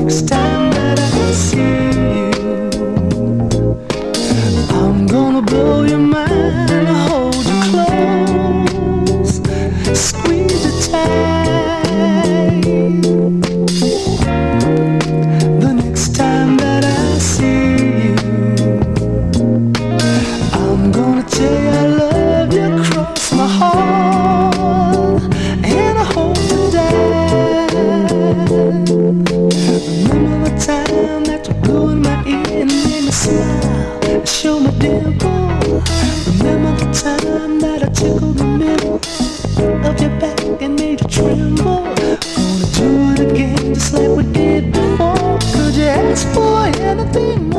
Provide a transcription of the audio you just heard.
next time that I see you, I'm gonna blow your mind, hold you close, squeeze you tight. The next time that I see you, I'm gonna tell you I love you across my heart, and I hope to die. Remember the time that you blew in my ear and made me smile and show me dimple. Remember the time that I tickled the middle of your back and made you tremble. Wanna do it again just like we did before. Could you ask for anything